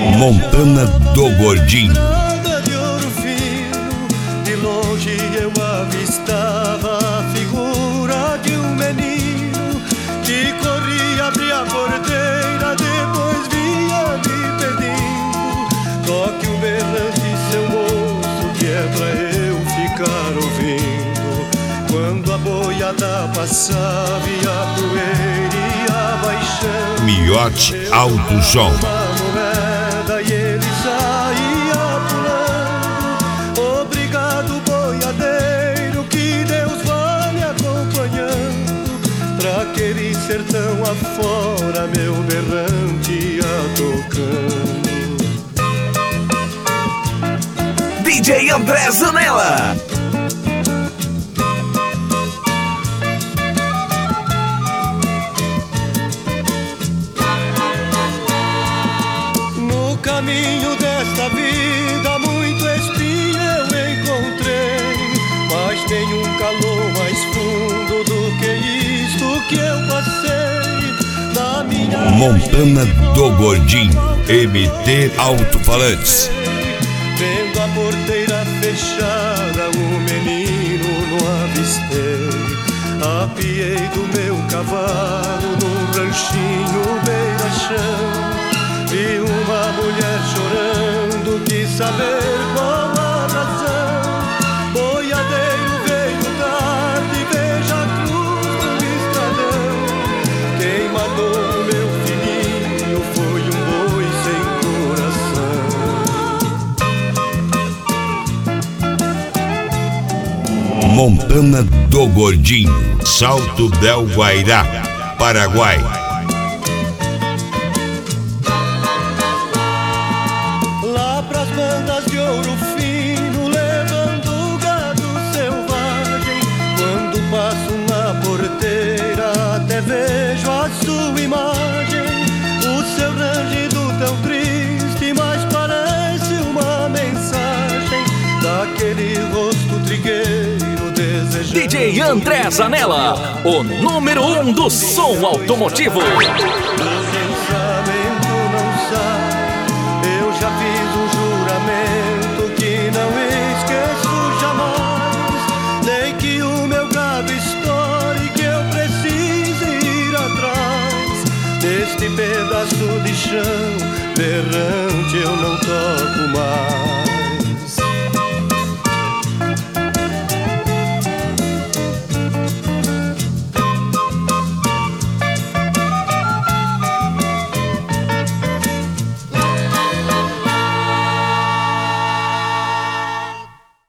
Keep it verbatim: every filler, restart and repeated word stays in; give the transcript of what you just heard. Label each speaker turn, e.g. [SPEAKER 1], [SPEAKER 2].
[SPEAKER 1] Montana do Gordinho.
[SPEAKER 2] De ouro fino, de longe eu avistava a figura de um menino que corria, abria a porteira, depois vinha-me pedindo: toque o berrante, seu moço, que é pra eu ficar ouvindo. Quando a boiada passava e a poeira ia baixando,
[SPEAKER 1] Miote Alto Som.
[SPEAKER 2] E ele saía pulando. Obrigado, boiadeiro, que Deus vá me acompanhando. Pra aquele sertão afora, meu berrante ia tocando.
[SPEAKER 3] D J André Zanella.
[SPEAKER 2] No caminho desta vida, muito espinho eu encontrei, mas tem um calor mais fundo do que isto que eu passei. Na minha
[SPEAKER 1] Montana do Gordinho. M T Alto-Falantes.
[SPEAKER 2] vendo a porteira fechada, o menino não avistei. Apiei do meu cavalo num ranchinho beira-chão. Vi uma mulher chorando, quis saber qual a razão. Boiadeiro veio tarde, veja a cruz do estradão. Quem matou o meu filhinho foi um boi sem coração.
[SPEAKER 1] Montana do Gordinho. Salto del Guairá, Paraguai.
[SPEAKER 2] Lá pras bandas de ouro fino, levando gado selvagem. Quando passo na porteira, até vejo a sua imagem. O seu rangido tão triste, mas parece uma mensagem daquele rosto trigueiro desejando.
[SPEAKER 3] D J André Zanella, o número um do som automotivo.
[SPEAKER 2] Do pensamento não sai, eu já fiz um juramento que não esqueço jamais. Nem que o meu gado estoure, que eu precise ir atrás deste pedaço de chão, berrante eu não toco mais.